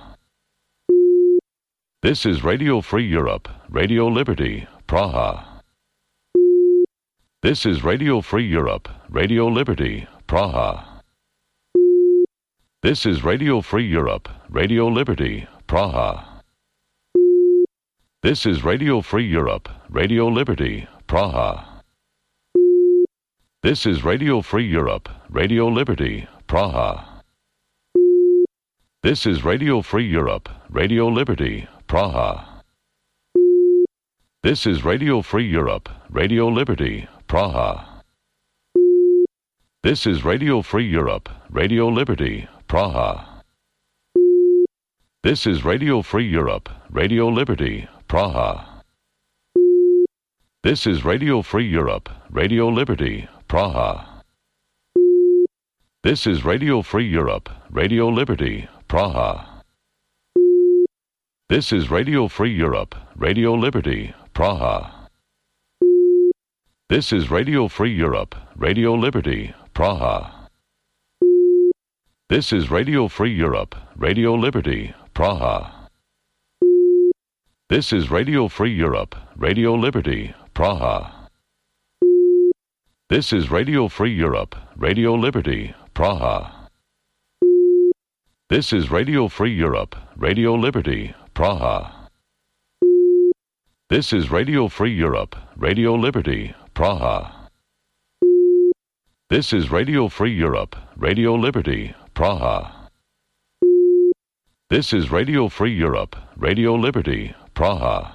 S1: This is Radio Free Europe, Radio Liberty, Praha. This is Radio Free Europe, Radio Liberty, Praha. This is Radio Free Europe, Radio Liberty, Praha. This is Radio Free Europe, Radio Liberty, Praha. This is Radio Free Europe, Radio Liberty, Praha. This is Radio Free Europe, Radio Liberty, Praha. This is Radio Free Europe, Radio Liberty, Praha. This is Radio Free Europe, Radio Liberty, Praha. This is Radio Free Europe, Radio Liberty, Praha. This is Radio Free Europe, Radio Liberty, Praha. This is Radio Free Europe, Radio Liberty, Praha. This is Radio Free Europe, Radio Liberty, Praha. This is Radio Free Europe, Radio Liberty, Praha. This is Radio Free Europe, Radio Liberty, Praha. This is Radio Free Europe, Radio Liberty, Praha. This is Radio Free Europe, Radio Liberty, Praha. This is Radio Free Europe, Radio Liberty, Praha. This is Radio Free Europe, Radio Liberty, Praha. This is Radio Free Europe, Radio Liberty, Praha. This is Radio Free Europe, Radio Liberty, Praha.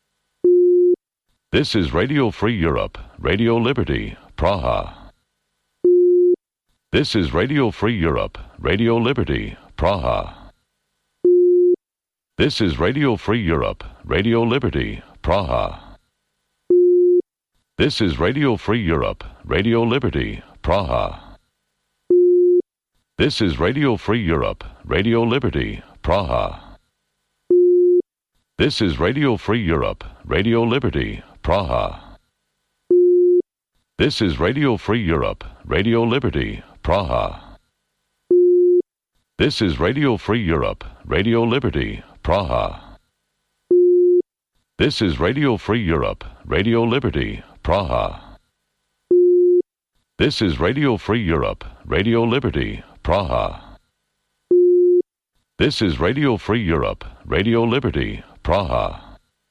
S1: This is Radio Free Europe, Radio Liberty, Praha. This is Radio Free Europe, Radio Liberty, Praha. This is Radio Free Europe, Radio Liberty, Praha. This is Radio Free Europe, Radio Liberty, Praha. This is Radio Free Europe, Radio Liberty, Praha. This is Radio Free Europe, Radio Liberty, Praha. This is Radio Free Europe, Radio Liberty, Praha. This is Radio Free Europe, Radio Liberty, Praha. This is Radio Free Europe, Radio Liberty, Praha. This is Radio Free Europe, Radio Liberty, Praha. This is Radio Free Europe, Radio Liberty, Praha.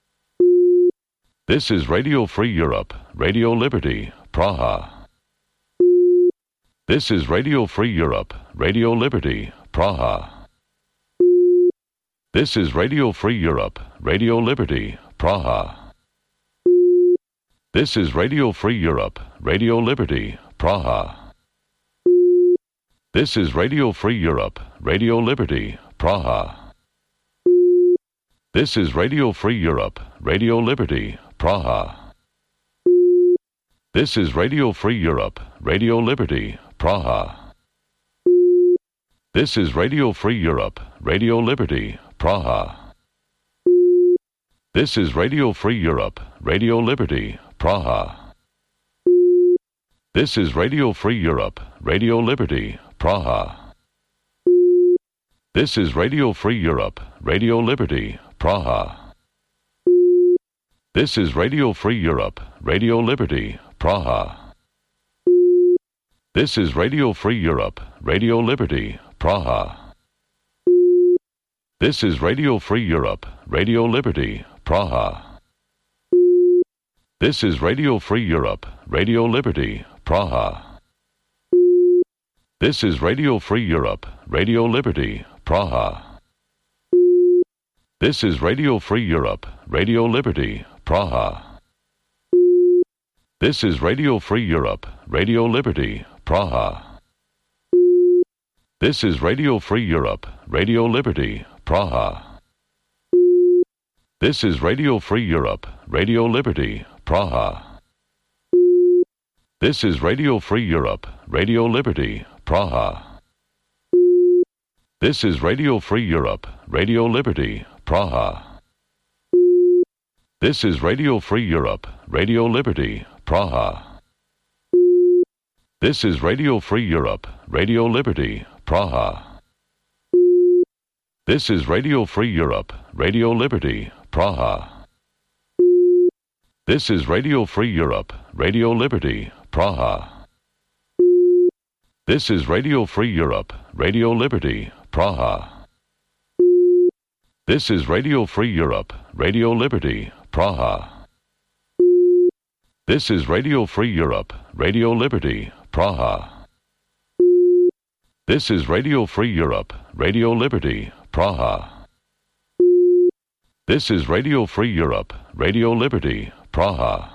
S1: This is Radio Free Europe, Radio Liberty, Praha. This is Radio Free Europe, Radio Liberty, Praha. This is Radio Free Europe, Radio Liberty, Praha. This is Radio Free Europe, Radio Liberty, Praha. This is Radio Free Europe, Radio Liberty, Praha. This is Radio Free Europe, Radio Liberty, Praha. This is Radio Free Europe, Radio Liberty, Praha. This is Radio Free Europe, Radio Liberty, Praha. This is Radio Free Europe, Radio Liberty, Praha. This is Radio Free Europe, Radio Liberty, Praha. This is Radio Free Europe, Radio Liberty, Praha. This is Radio Free Europe, Radio Liberty, Praha. This is Radio Free Europe, Radio Liberty, Praha. This is Radio Free Europe, Radio Liberty, Praha. This is Radio Free Europe, Radio Liberty, Praha. This is Radio Free Europe, Radio Liberty, Praha. This is Radio Free Europe, Radio Liberty, Praha. This is Radio Free Europe, Radio Liberty, Praha. This is Radio Free Europe, Radio Liberty, Praha. This is Radio Free Europe, Radio Liberty, Praha. This is Radio Free Europe, Radio Liberty, Praha. This is Radio Free Europe, Radio Liberty, Praha. This is Radio Free Europe, Radio Liberty, Praha. This is Radio Free Europe, Radio Liberty, Praha. This is Radio Free Europe, Radio Liberty, Praha. This is Radio Free Europe, Radio Liberty, Praha. This is Radio Free Europe, Radio Liberty, Praha. This is Radio Free Europe, Radio Liberty, Praha. This is Radio Free Europe, Radio Liberty, Praha. This is Radio Free Europe, Radio Liberty, Praha. This is Radio Free Europe, Radio Liberty, Praha.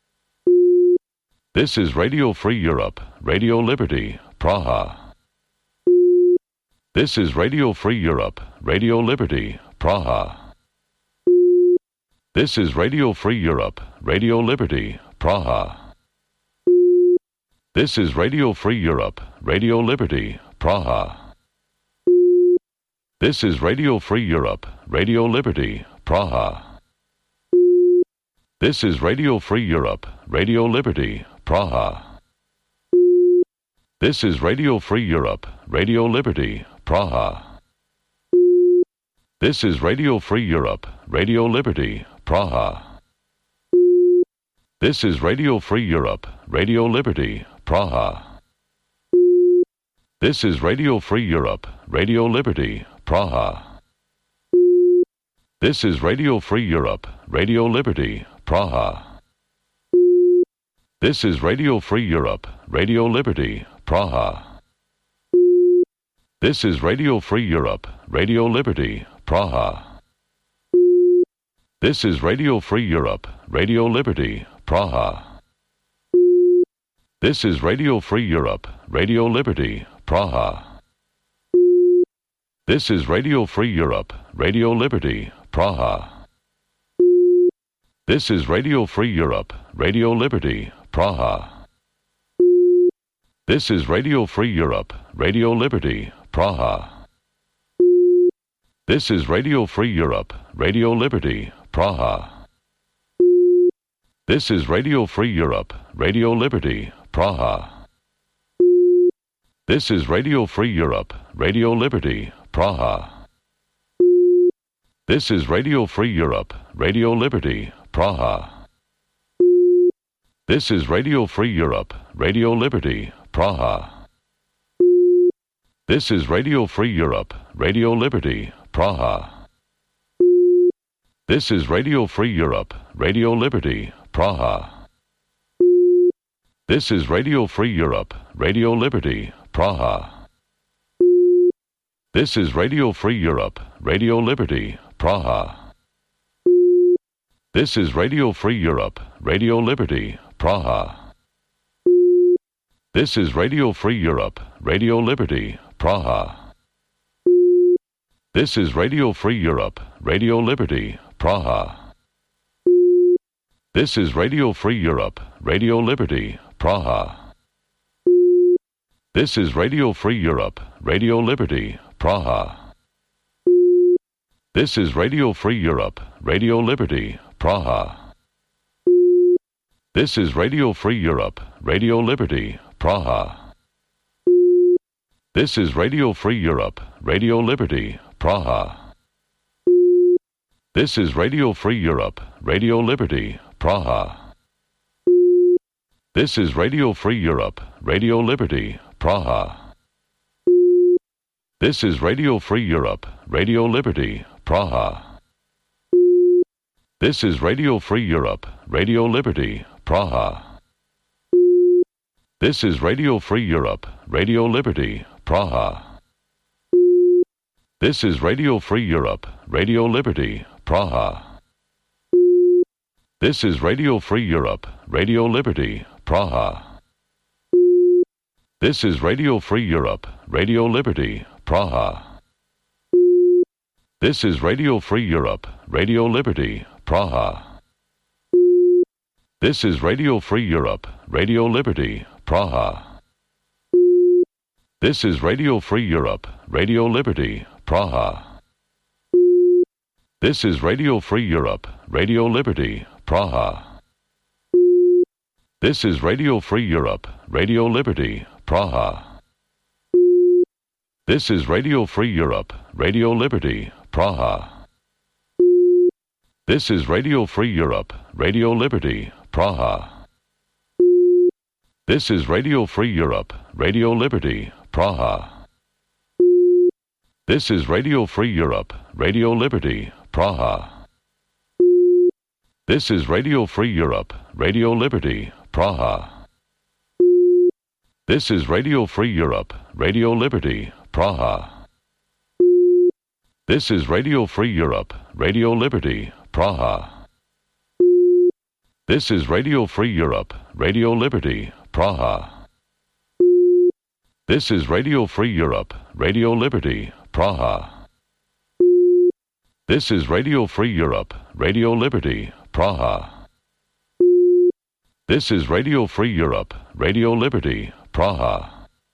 S1: This is Radio Free Europe, Radio Liberty, Praha. This is Radio Free Europe, Radio Liberty, Praha. This is Radio Free Europe, Radio Liberty, Praha. This is Radio Free Europe, Radio Liberty, Praha. This is Radio Free Europe, Radio Liberty, Praha. This is Radio Free Europe, Radio Liberty, Praha. This is Radio Free Europe, Radio Liberty, Praha. This is Radio Free Europe, Radio Liberty, Praha. This is Radio Free Europe, Radio Liberty, Praha. This is Radio Free Europe, Radio Liberty, Praha. This is Radio Free Europe, Radio Liberty, Praha. This is Radio Free Europe, Radio Liberty, Praha. This is Radio Free Europe, Radio Liberty, Praha. This is Radio Free Europe, Radio Liberty, Praha. This is Radio Free Europe, Radio Liberty, Praha. This is Radio Free Europe, Radio Liberty, Praha. This is Radio Free Europe, Radio Liberty, Praha. This is Radio Free Europe, Radio Liberty, Praha. This is Radio Free Europe, Radio Liberty, Praha. This is Radio Free Europe, Radio Liberty, Praha. This is Radio Free Europe, Radio Liberty, Praha. This is Radio Free Europe, Radio Liberty, Praha. This is Radio Free Europe, Radio Liberty, Praha. This is Radio Free Europe, Radio Liberty, Praha. This is Radio Free Europe, Radio Liberty, Praha. This is Radio Free Europe, Radio Liberty, Praha. This is Radio Free Europe, Radio Liberty, Praha. This is Radio Free Europe, Radio Liberty, Praha. This is Radio Free Europe, Radio Liberty, Praha. This is Radio Free Europe, Radio Liberty, Praha. This is Radio Free Europe, Radio Liberty, Praha. This is Radio Free Europe, Radio Liberty, Praha. This is Radio Free Europe, Radio Liberty, Praha. This is Radio Free Europe, Radio Liberty, Praha. This is Radio Free Europe, Radio Liberty, Praha. This is Radio Free Europe, Radio Liberty, Praha. This is Radio Free Europe, Radio Liberty, Praha. This is Radio Free Europe, Radio Liberty, Praha. This is Radio Free Europe, Radio Liberty, Praha. This is Radio Free Europe, Radio Liberty, Praha. This is Radio Free Europe, Radio Liberty, Praha. This is Radio Free Europe, Radio Liberty, Praha. This is Radio Free Europe, Radio Liberty, Praha. This is Radio Free Europe, Radio Liberty, Praha. This is Radio Free Europe, Radio Liberty, Praha. This is Radio Free Europe, Radio Liberty, Praha. This is Radio Free Europe, Radio Liberty, Praha. This is Radio Free Europe, Radio Liberty, Praha. This is Radio Free Europe, Radio Liberty, Praha. This is Radio Free Europe, Radio Liberty, Praha. This is Radio Free Europe, Radio Liberty, Praha. This is Radio Free Europe, Radio Liberty, Praha. This is Radio Free Europe, Radio Liberty, Praha. This is Radio Free Europe, Radio Liberty, Praha. This is Radio Free Europe, Radio Liberty, Praha. This is Radio Free Europe, Radio Liberty, Praha. This is Radio Free Europe, Radio Liberty, Praha. This is Radio Free Europe, Radio Liberty, Praha. This is Radio Free Europe, Radio Liberty, Praha.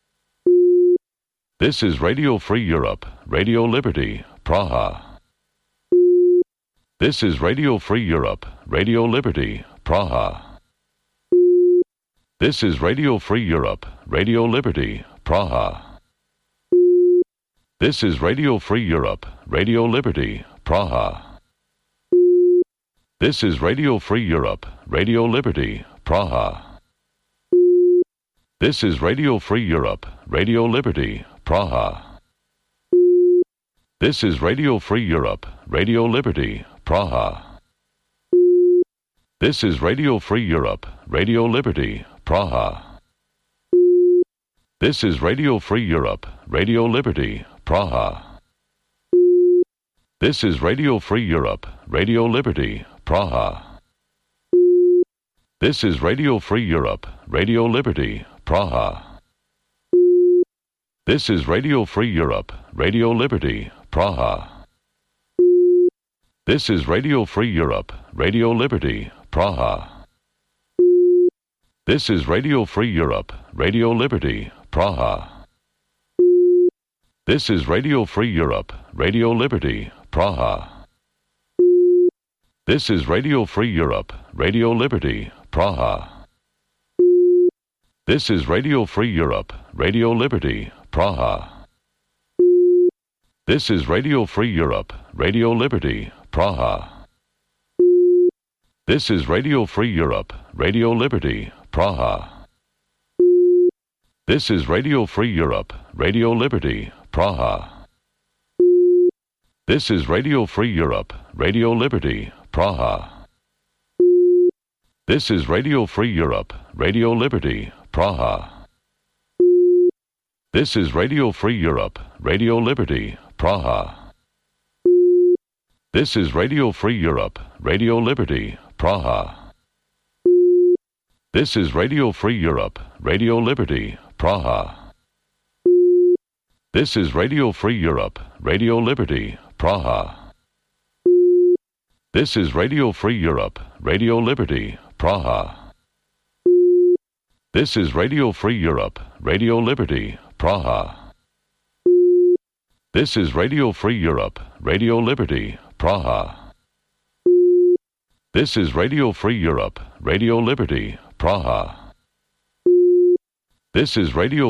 S1: This is Radio Free Europe, Radio Liberty, Praha. This is Radio Free Europe, Radio Liberty, Praha. This is Radio Free Europe, Radio Liberty, Praha. This is Radio Free Europe, Radio Liberty, Praha. This is Radio Free Europe, Radio Liberty, Praha. This is Radio Free Europe, Radio Liberty, Praha. This is Radio Free Europe, Radio Liberty, Praha. This is Radio Free Europe, Radio Liberty, Praha. This is Radio Free Europe, Radio Liberty, Praha. This is Radio Free Europe, Radio Liberty, Praha. This is Radio Free Europe, Radio Liberty, Praha. This is Radio Free Europe, Radio Liberty, Praha. This is Radio Free Europe, Radio Liberty, Praha. This is Radio Free Europe, Radio Liberty, Praha. This is Radio Free Europe, Radio Liberty, Praha. This is Radio Free Europe, Radio Liberty, Praha. This is Radio Free Europe, Radio Liberty, Praha. This is Radio Free Europe, Radio Liberty, Praha. This is Radio Free Europe, Radio Liberty, Praha. This is Radio Free Europe, Radio Liberty, Praha. This is Radio Free Europe, Radio Liberty, Praha. This is Radio Free Europe, Radio Liberty, Praha. This is Radio Free Europe, Radio Liberty, Praha. This is Radio Free Europe, Radio Liberty, Praha. This is Radio Free Europe, Radio Liberty, Praha. This is Radio Free Europe, Radio Liberty, Praha. This is Radio Free Europe, Radio Liberty, Praha. This is Radio Free Europe, Radio Liberty, Praha. This is Radio Free Europe, Radio Liberty, Praha. This is Radio Free Europe, Radio Liberty, Praha. This is Radio